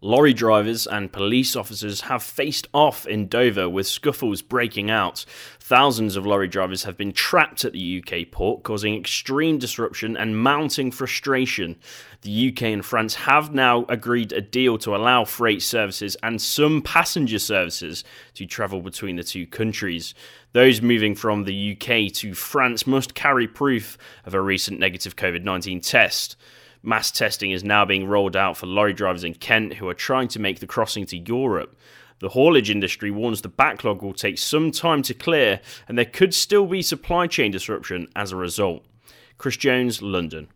Lorry drivers and police officers have faced off in Dover with scuffles breaking out. Thousands of lorry drivers have been trapped at the UK port, causing extreme disruption and mounting frustration. The UK and France have now agreed a deal to allow freight services and some passenger services to travel between the two countries. Those moving from the UK to France must carry proof of a recent negative COVID-19 test. Mass testing is now being rolled out for lorry drivers in Kent who are trying to make the crossing to Europe. The haulage industry warns the backlog will take some time to clear and there could still be supply chain disruption as a result. Chris Jones, London.